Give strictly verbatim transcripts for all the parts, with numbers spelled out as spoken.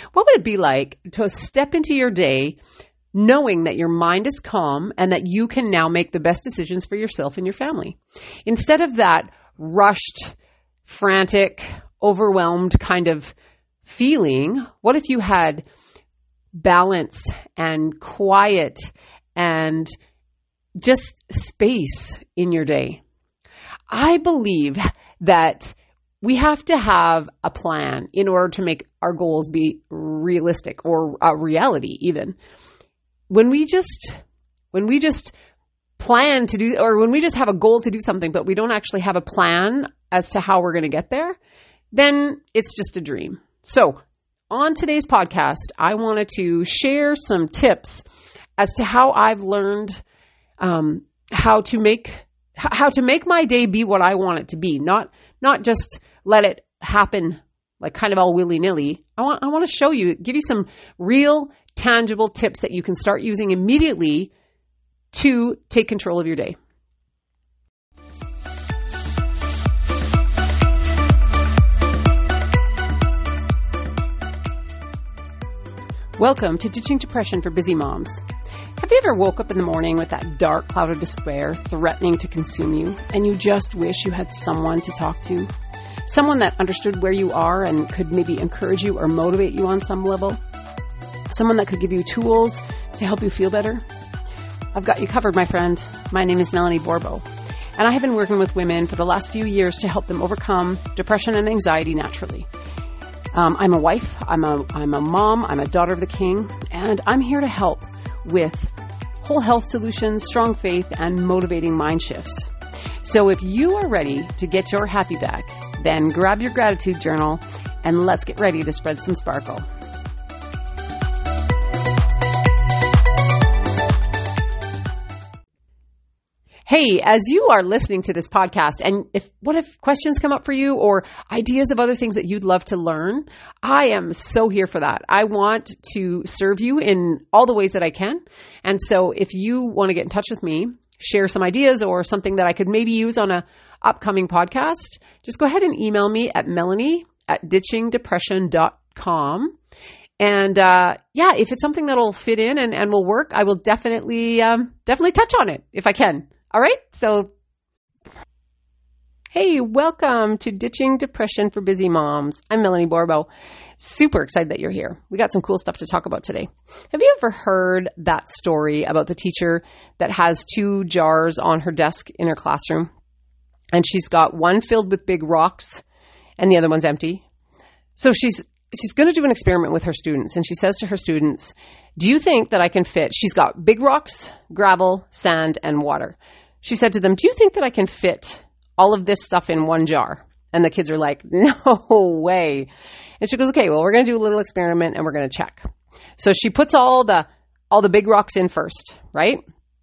What would it be like to step into your day knowing that your mind is calm and that you can now make the best decisions for yourself and your family? Instead of that rushed, frantic, overwhelmed kind of feeling, what if you had balance and quiet and just space in your day? I believe that we have to have a plan in order to make our goals be realistic or a reality even. When we just, when we just plan to do, or when we just have a goal to do something, but we don't actually have a plan as to how we're going to get there, then it's just a dream. So on today's podcast, I wanted to share some tips as to how I've learned um, how to make how to make my day be what I want it to be, not not just let it happen like kind of all willy-nilly. I want I want to show you, give you some real, tangible tips that you can start using immediately to take control of your day. Welcome to Ditching Depression for Busy Moms. Have you ever woke up in the morning with that dark cloud of despair threatening to consume you, and you just wish you had someone to talk to? Someone that understood where you are and could maybe encourage you or motivate you on some level? Someone that could give you tools to help you feel better? I've got you covered, my friend. My name is Melanie Borbo, and I have been working with women for the last few years to help them overcome depression and anxiety naturally. Um, I'm a wife, I'm a, I'm a mom, I'm a daughter of the king, and I'm here to help with whole health solutions, strong faith, and motivating mind shifts. So if you are ready to get your happy back, then grab your gratitude journal and let's get ready to spread some sparkle. Hey, as you are listening to this podcast, and if what if questions come up for you or ideas of other things that you'd love to learn, I am so here for that. I want to serve you in all the ways that I can. And so if you want to get in touch with me, share some ideas or something that I could maybe use on a upcoming podcast, just go ahead and email me at melanie at ditching depression dot com. And uh, yeah, if it's something that'll fit in and, and will work, I will definitely, um, definitely touch on it if I can. All right. So, hey, welcome to Ditching Depression for Busy Moms. I'm Melanie Borbo. Super excited that you're here. We got some cool stuff to talk about today. Have you ever heard that story about the teacher that has two jars on her desk in her classroom? And she's got one filled with big rocks and the other one's empty. So she's she's going to do an experiment with her students. And she says to her students, do you think that I can fit? She's got big rocks, gravel, sand, and water. She said to them, do you think that I can fit all of this stuff in one jar? And the kids are like, no way. And she goes, okay, well, we're going to do a little experiment and we're going to check. So she puts all the, all the big rocks in first, right?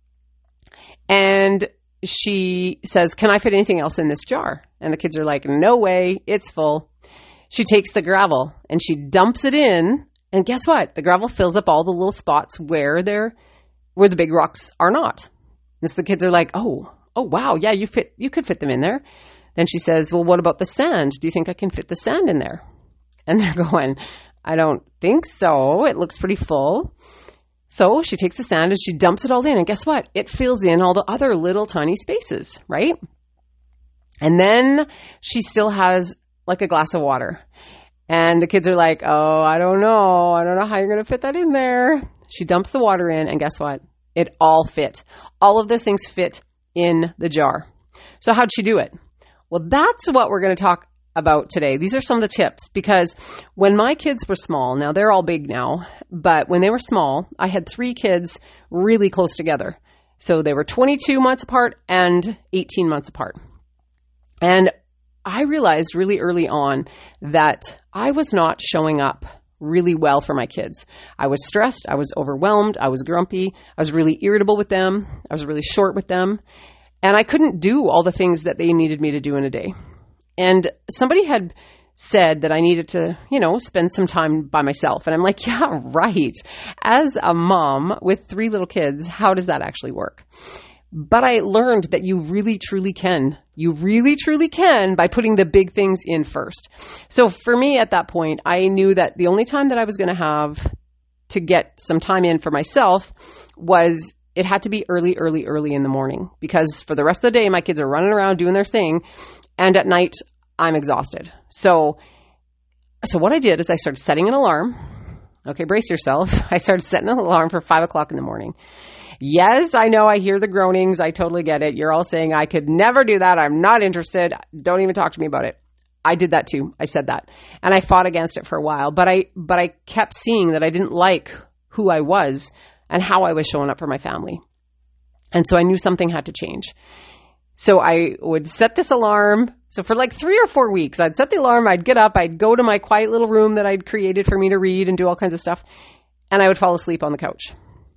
And she says, can I fit anything else in this jar? And the kids are like, no way, it's full. She takes the gravel and she dumps it in. And guess what? The gravel fills up all the little spots where they're, where the big rocks are not. And so the kids are like, oh, oh, wow. Yeah, you fit, you could fit them in there. Then she says, well, what about the sand? Do you think I can fit the sand in there? And they're going, I don't think so. It looks pretty full. So she takes the sand and she dumps it all in. And guess what? It fills in all the other little tiny spaces, right? And then she still has like a glass of water. And the kids are like, oh, I don't know. I don't know how you're going to fit that in there. She dumps the water in and guess what? It all fit. All of those things fit in the jar. So how'd she do it? Well, that's what we're going to talk about today. These are some of the tips because when my kids were small, now they're all big now, but when they were small, I had three kids really close together. So they were twenty-two months apart and eighteen months apart. And I realized really early on that I was not showing up really well for my kids. I was stressed. I was overwhelmed. I was grumpy. I was really irritable with them. I was really short with them. And I couldn't do all the things that they needed me to do in a day. And somebody had said that I needed to, you know, spend some time by myself. And I'm like, yeah, right. As a mom with three little kids, how does that actually work? But I learned that you really, truly can. You really, truly can by putting the big things in first. So for me at that point, I knew that the only time that I was going to have to get some time in for myself was it had to be early, early, early in the morning, because for the rest of the day, my kids are running around doing their thing. And at night, I'm exhausted. So, so what I did is I started setting an alarm. Okay, brace yourself. I started setting an alarm for five o'clock in the morning. Yes, I know. I hear the groanings. I totally get it. You're all saying, I could never do that. I'm not interested. Don't even talk to me about it. I did that too. I said that. And I fought against it for a while, but I, but I kept seeing that I didn't like who I was and how I was showing up for my family. And so I knew something had to change. So I would set this alarm. So for like three or four weeks, I'd set the alarm. I'd get up. I'd go to my quiet little room that I'd created for me to read and do all kinds of stuff. And I would fall asleep on the couch.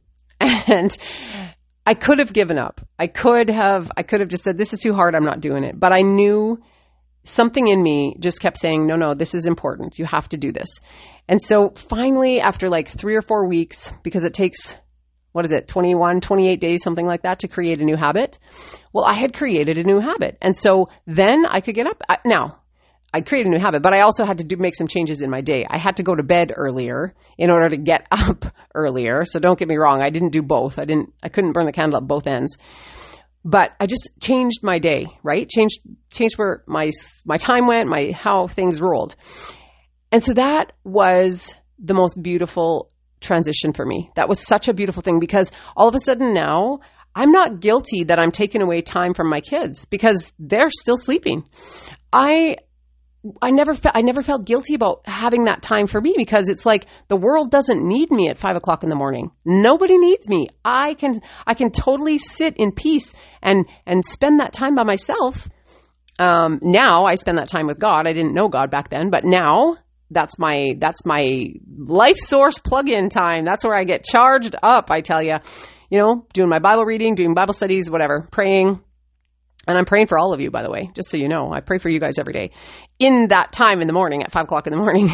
And I could have given up. I could have, I could have just said, this is too hard. I'm not doing it. But I knew something in me just kept saying, no, no, this is important. You have to do this. And so finally, after like three or four weeks, because it takes, what is it, twenty-one, twenty-eight days, something like that, to create a new habit. Well, I had created a new habit. And so then I could get up. Now, I created a new habit, but I also had to do make some changes in my day. I had to go to bed earlier in order to get up earlier. So don't get me wrong. I didn't do both. I didn't, I couldn't burn the candle at both ends. But I just changed my day, right? Changed, changed where my, my time went, my, how things rolled. And so that was the most beautiful transition for me. That was such a beautiful thing, because all of a sudden now I'm not guilty that I'm taking away time from my kids because they're still sleeping. I, I never felt, I never felt guilty about having that time for me, because it's like the world doesn't need me at five o'clock in the morning. Nobody needs me. I can, I can totally sit in peace and, and spend that time by myself. Um, now I spend that time with God. I didn't know God back then, but now that's my, that's my life source plug-in time. That's where I get charged up. I tell you, you know, doing my Bible reading, doing Bible studies, whatever, praying. And I'm praying for all of you, by the way, just so you know. I pray for you guys every day in that time in the morning at five o'clock in the morning.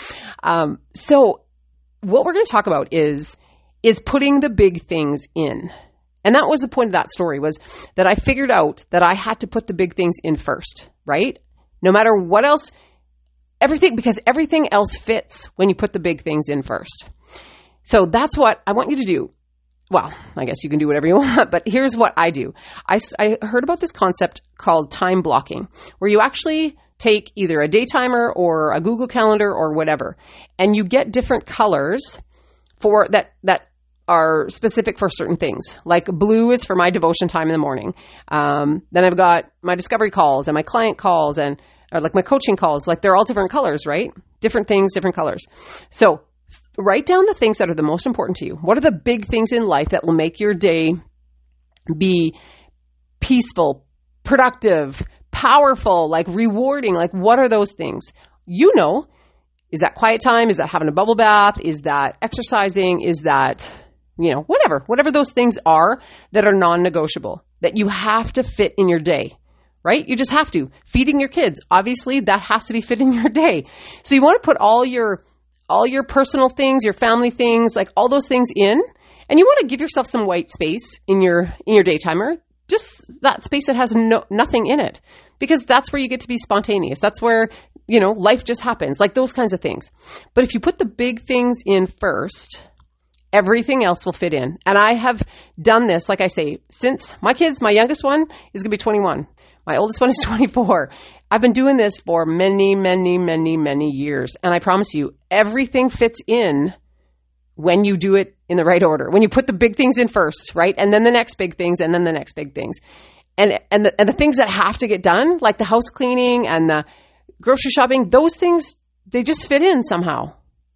um, so what we're going to talk about is, is putting the big things in. And that was the point of that story, was that I figured out that I had to put the big things in first, right? No matter what else, everything, because everything else fits when you put the big things in first. So that's what I want you to do. Well, I guess you can do whatever you want, but here's what I do. I, I heard about this concept called time blocking, where you actually take either a day timer or a Google Calendar or whatever, and you get different colors for that, that are specific for certain things. Like blue is for my devotion time in the morning. Um, then I've got my discovery calls and my client calls and or like my coaching calls. Like they're all different colors, right? Different things, different colors. So write down the things that are the most important to you. What are the big things in life that will make your day be peaceful, productive, powerful, like rewarding? Like what are those things? You know, is that quiet time? Is that having a bubble bath? Is that exercising? Is that, you know, whatever, whatever those things are that are non-negotiable, that you have to fit in your day, right? You just have to. Feeding your kids, obviously that has to be fit in your day. So you want to put all your all your personal things, your family things, like all those things in, and you want to give yourself some white space in your, in your day timer, just that space that has no, nothing in it, because that's where you get to be spontaneous. That's where, you know, life just happens, like those kinds of things. But if you put the big things in first, everything else will fit in. And I have done this, like I say, since my kids, my youngest one is going to be twenty-one. My oldest one is twenty-four. I've been doing this for many, many, many, many years. And I promise you, everything fits in when you do it in the right order. When you put the big things in first, right? And then the next big things, and then the next big things. And and the, and the things that have to get done, like the house cleaning and the grocery shopping, those things, they just fit in somehow.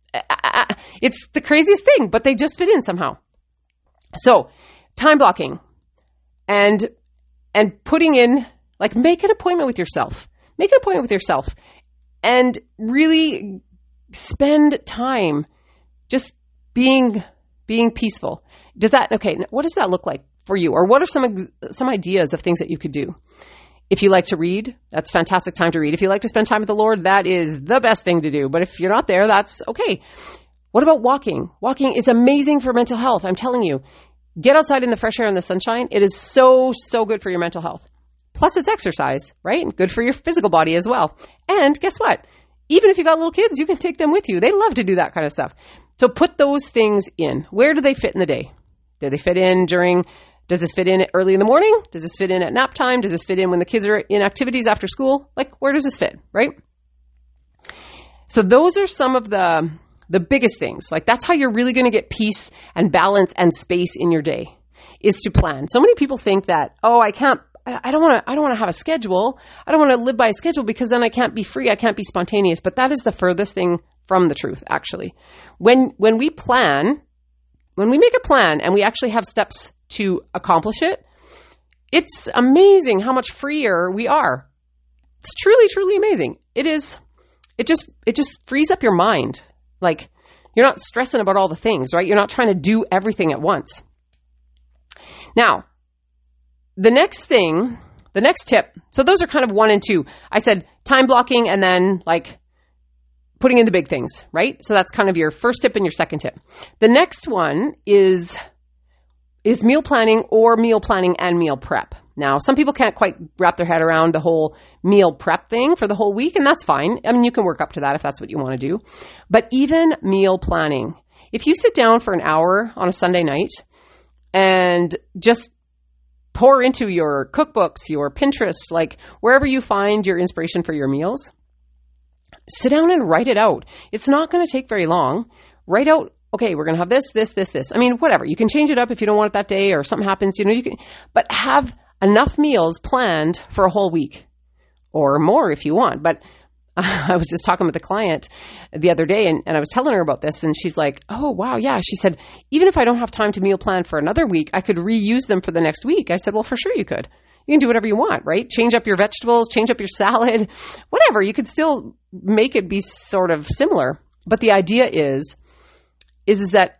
It's the craziest thing, but they just fit in somehow. So time blocking and and putting in, like, make an appointment with yourself. Make an appointment with yourself and really spend time just being, being peaceful. Does that, okay, what does that look like for you? Or what are some, some ideas of things that you could do? If you like to read, that's fantastic time to read. If you like to spend time with the Lord, that is the best thing to do. But if you're not there, that's okay. What about walking? Walking is amazing for mental health. I'm telling you, Get outside in the fresh air and the sunshine. It is so, so good for your mental health. Plus it's exercise, right? Good for your physical body as well. And guess what? Even if you got little kids, you can take them with you. They love to do that kind of stuff. So put those things in. Where do they fit in the day? Do they fit in during, does this fit in early in the morning? Does this fit in at nap time? Does this fit in when the kids are in activities after school? Like, where does this fit, right? So those are some of the, the biggest things. Like, that's how you're really going to get peace and balance and space in your day, is to plan. So many people think that, oh, I can't, I don't want to, I don't want to have a schedule. I don't want to live by a schedule because then I can't be free. I can't be spontaneous. But that is the furthest thing from the truth, actually. When, when we plan, when we make a plan and we actually have steps to accomplish it, it's amazing how much freer we are. It's truly, truly amazing. It is, it just, it just frees up your mind. Like, you're not stressing about all the things, right? You're not trying to do everything at once. Now, the next thing, the next tip, so those are kind of one and two. I said time blocking and then like putting in the big things, right? So that's kind of your first tip and your second tip. The next one is, is meal planning or meal planning and meal prep. Now, some people can't quite wrap their head around the whole meal prep thing for the whole week, and that's fine. I mean, you can work up to that if that's what you want to do. But even meal planning, if you sit down for an hour on a Sunday night and just pour into your cookbooks, your Pinterest, like wherever you find your inspiration for your meals, sit down and write it out. It's not going to take very long. Write out, okay, we're going to have this, this, this, this. I mean, whatever. You can change it up if you don't want it that day or something happens, you know, you can, but have enough meals planned for a whole week or more if you want. But I was just talking with a client the other day and, and I was telling her about this and she's like, oh, wow. Yeah. She said, even if I don't have time to meal plan for another week, I could reuse them for the next week. I said, well, for sure you could. You can do whatever you want, right? Change up your vegetables, change up your salad, whatever. You could still make it be sort of similar. But the idea is, is, is that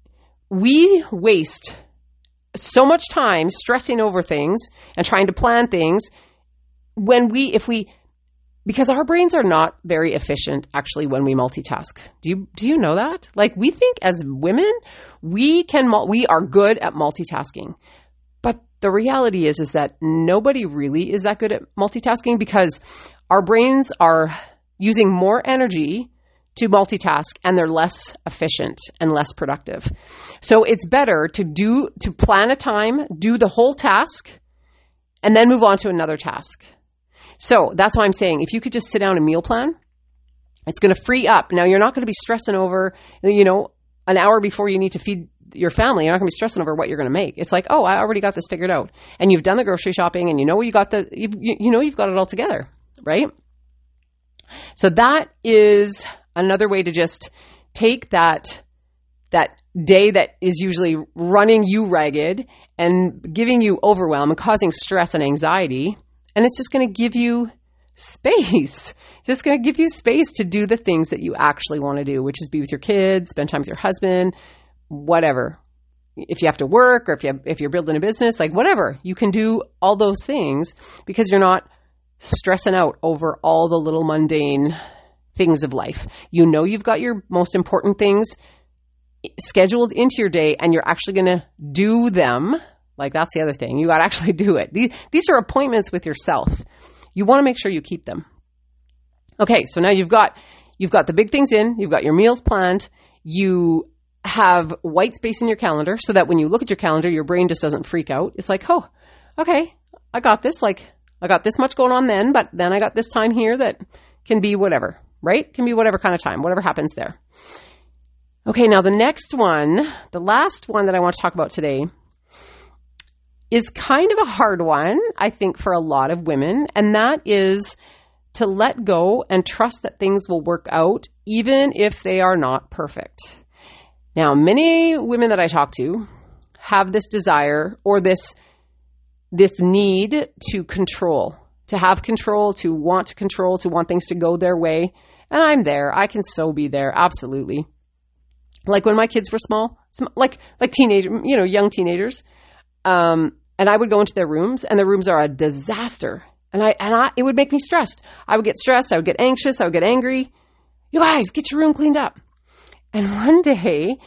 we waste so much time stressing over things and trying to plan things when we, if we, because our brains are not very efficient actually when we multitask. Do you, do you know that? Like, we think as women, we can, we are good at multitasking. But the reality is, is that nobody really is that good at multitasking because our brains are using more energy to multitask and they're less efficient and less productive. So it's better to do, to plan a time, do the whole task, and then move on to another task. So that's why I'm saying if you could just sit down and meal plan, it's going to free up. Now, you're not going to be stressing over, you know, an hour before you need to feed your family. You're not going to be stressing over what you're going to make. It's like, oh, I already got this figured out. And you've done the grocery shopping and you know you got the, you, you know you've got it all together, right? So that is another way to just take that, that day that is usually running you ragged and giving you overwhelm and causing stress and anxiety. And it's just going to give you space. It's just going to give you space to do the things that you actually want to do, which is be with your kids, spend time with your husband, whatever. If you have to work or if you have, if you're building a business, like whatever, you can do all those things because you're not stressing out over all the little mundane things of life. You know, you've got your most important things scheduled into your day and you're actually going to do them. Like, that's the other thing. You got to actually do it. These, these are appointments with yourself. You want to make sure you keep them. Okay. So now you've got, you've got the big things in, you've got your meals planned. You have white space in your calendar so that when you look at your calendar, your brain just doesn't freak out. It's like, oh, okay, I got this. Like, I got this much going on then, but then I got this time here that can be whatever, right? Can be whatever kind of time, whatever happens there. Okay. Now the next one, the last one that I want to talk about today is kind of a hard one, I think, for a lot of women. And that is to let go and trust that things will work out, even if they are not perfect. Now, many women that I talk to have this desire or this, this need to control, to have control, to want to control, to want things to go their way. And I'm there. I can so be there. Absolutely. Like when my kids were small, like, like teenage, you know, young teenagers. Um, and I would go into their rooms and the rooms are a disaster. And I, and I, it would make me stressed. I would get stressed. I would get anxious. I would get angry. You guys, get your room cleaned up. And one day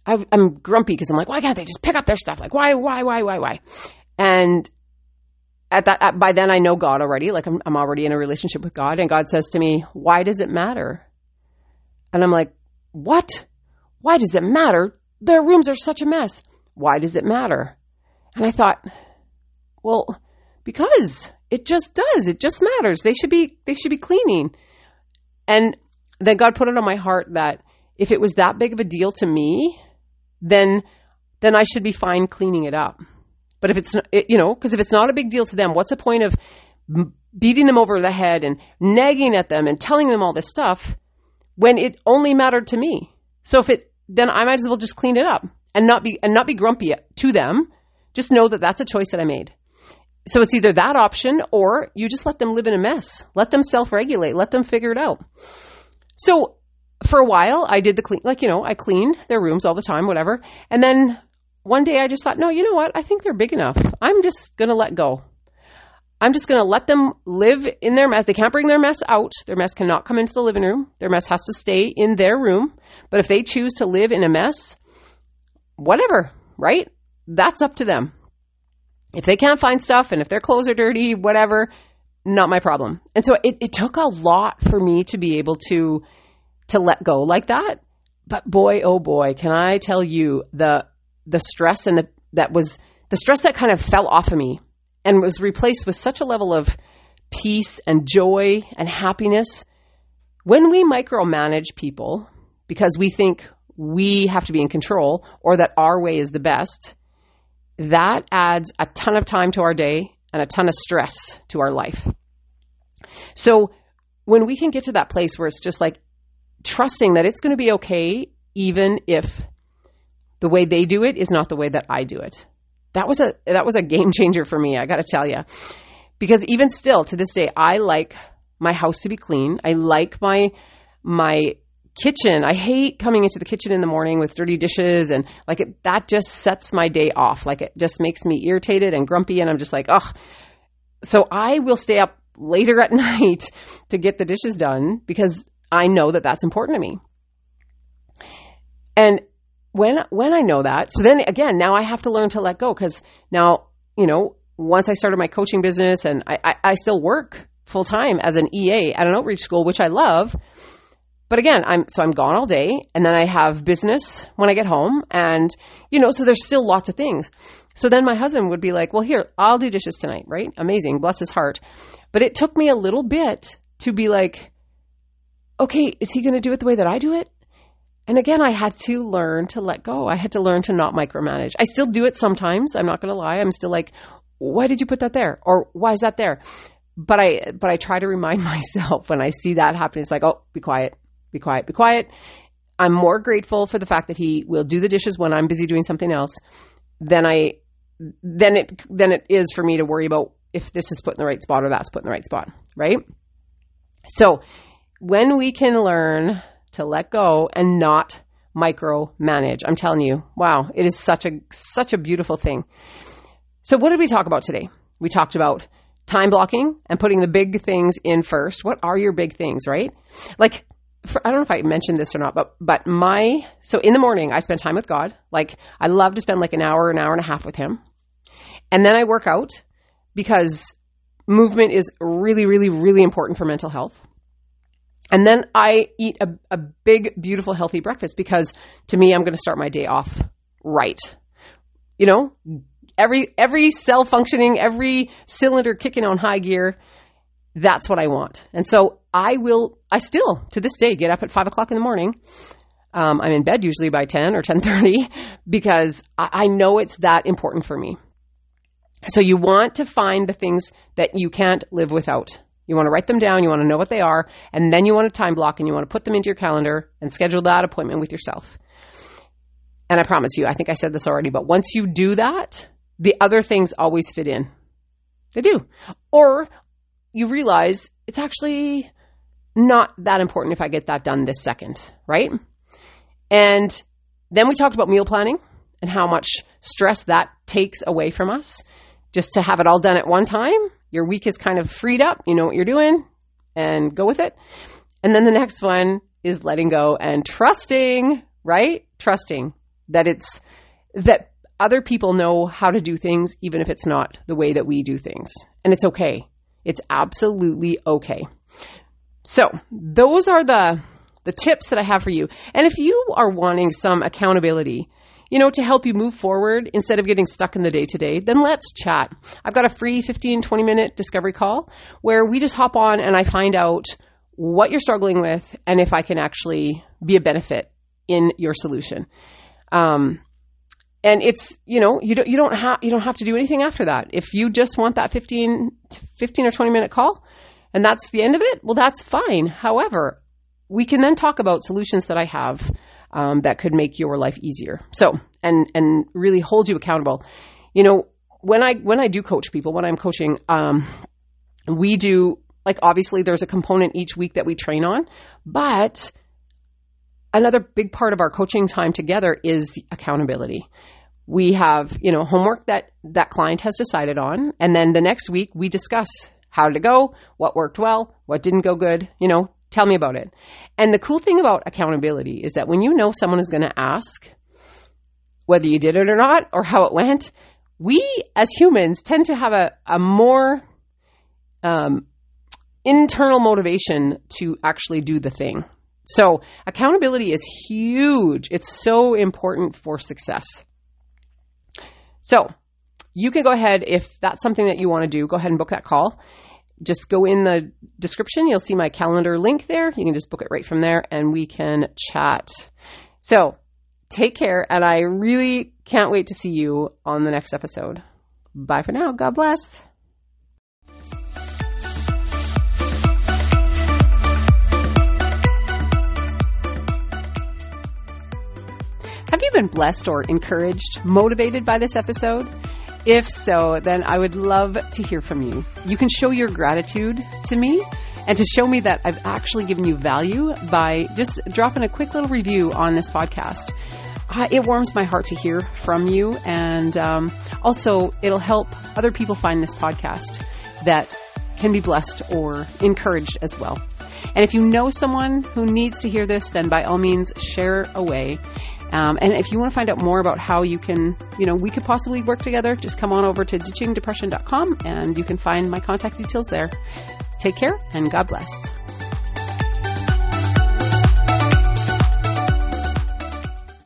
I, I'm grumpy because I'm like, why can't they just pick up their stuff? Like, why, why, why, why, why? And at that, at, by then I know God already. Like I'm, I'm already in a relationship with God, and God says to me, why does it matter? And I'm like, what? Why does it matter? Their rooms are such a mess. Why does it matter? And I thought, well, because it just does. It just matters. They should be, they should be cleaning. And then God put it on my heart that if it was that big of a deal to me, then, then I should be fine cleaning it up. But if it's, you know, because if it's not a big deal to them, what's the point of beating them over the head and nagging at them and telling them all this stuff when it only mattered to me? So if it, then I might as well just clean it up and not be, and not be grumpy to them. Just know that that's a choice that I made. So it's either that option or you just let them live in a mess. Let them self-regulate. Let them figure it out. So for a while I did the clean, like, you know, I cleaned their rooms all the time, whatever. And then one day I just thought, no, you know what? I think they're big enough. I'm just going to let go. I'm just going to let them live in their mess. They can't bring their mess out. Their mess cannot come into the living room. Their mess has to stay in their room. But if they choose to live in a mess, whatever, right? That's up to them. If they can't find stuff and if their clothes are dirty, whatever, not my problem. And so it, it took a lot for me to be able to, to let go like that. But boy, oh boy, can I tell you the, the stress and the, that was the stress that kind of fell off of me and was replaced with such a level of peace and joy and happiness. When we micromanage people because we think we have to be in control or that our way is the best, that adds a ton of time to our day and a ton of stress to our life. So when we can get to that place where it's just like trusting that it's going to be okay, even if the way they do it is not the way that I do it. That was a, that was a game changer for me. I got to tell you, because even still to this day, I like my house to be clean. I like my, my kitchen. I hate coming into the kitchen in the morning with dirty dishes and like it, that just sets my day off. Like it just makes me irritated and grumpy. And I'm just like, oh, so I will stay up later at night to get the dishes done because I know that that's important to me. And when, when I know that, so then again, now I have to learn to let go because now, you know, once I started my coaching business and I, I, I still work full time as an E A at an outreach school, which I love. But again, I'm, so I'm gone all day and then I have business when I get home and, you know, so there's still lots of things. So then my husband would be like, well, here, I'll do dishes tonight, right? Amazing. Bless his heart. But it took me a little bit to be like, okay, is he going to do it the way that I do it? And again, I had to learn to let go. I had to learn to not micromanage. I still do it sometimes. I'm not going to lie. I'm still like, why did you put that there? Or why is that there? But I, but I try to remind myself when I see that happen, it's like, oh, be quiet, be quiet, be quiet. I'm more grateful for the fact that he will do the dishes when I'm busy doing something else than I, than it, than it is for me to worry about if this is put in the right spot or that's put in the right spot. Right. So when we can learn to let go and not micromanage, I'm telling you, wow, it is such a, such a beautiful thing. So what did we talk about today? We talked about time blocking and putting the big things in first. What are your big things, right? Like, for, I don't know if I mentioned this or not, but, but my, so in the morning, I spend time with God. Like, I love to spend like an hour, an hour and a half with him. And then I work out because movement is really, really, really important for mental health. And then I eat a, a big, beautiful, healthy breakfast because to me, I'm going to start my day off right. You know, every, every cell functioning, every cylinder kicking on high gear. That's what I want. And so I will, I still to this day get up at five o'clock in the morning. Um, I'm in bed usually by ten or ten thirty because I, I know it's that important for me. So you want to find the things that you can't live without. You want to write them down. You want to know what they are. And then you want to time block and you want to put them into your calendar and schedule that appointment with yourself. And I promise you, I think I said this already, but once you do that, the other things always fit in. They do. Or you realize it's actually not that important if I get that done this second, right? And then we talked about meal planning and how much stress that takes away from us. Just to have it all done at one time, your week is kind of freed up. You know what you're doing and go with it. And then the next one is letting go and trusting, right? Trusting. that it's, that other people know how to do things, even if it's not the way that we do things. And it's okay. It's absolutely okay. So those are the, the tips that I have for you. And if you are wanting some accountability, you know, to help you move forward instead of getting stuck in the day to day, then let's chat. I've got a free fifteen, twenty minute discovery call where we just hop on and I find out what you're struggling with and if I can actually be a benefit in your solution. Um, and it's, you know, you don't, you don't have, you don't have to do anything after that. If you just want that fifteen, fifteen or twenty minute call and that's the end of it, well, that's fine. However, we can then talk about solutions that I have um, that could make your life easier. So, and, and really hold you accountable. You know, when I, when I do coach people, when I'm coaching, um, we do, like, obviously there's a component each week that we train on, but another big part of our coaching time together is accountability. We have, you know, homework that that client has decided on. And then the next week we discuss how did it go, what worked well, what didn't go good, you know, tell me about it. And the cool thing about accountability is that when you know someone is going to ask whether you did it or not or how it went, we as humans tend to have a, a more um, internal motivation to actually do the thing. So accountability is huge. It's so important for success. So you can go ahead, if that's something that you want to do, go ahead and book that call. Just go in the description. You'll see my calendar link there. You can just book it right from there and we can chat. So take care. And I really can't wait to see you on the next episode. Bye for now. God bless. Have you been blessed or encouraged, motivated by this episode? If so, then I would love to hear from you. You can show your gratitude to me and to show me that I've actually given you value by just dropping a quick little review on this podcast. Uh, it warms my heart to hear from you. And um, also, it'll help other people find this podcast that can be blessed or encouraged as well. And if you know someone who needs to hear this, then by all means, share away. Um, and if you want to find out more about how you can, you know, we could possibly work together, just come on over to ditching depression dot com and you can find my contact details there. Take care and God bless.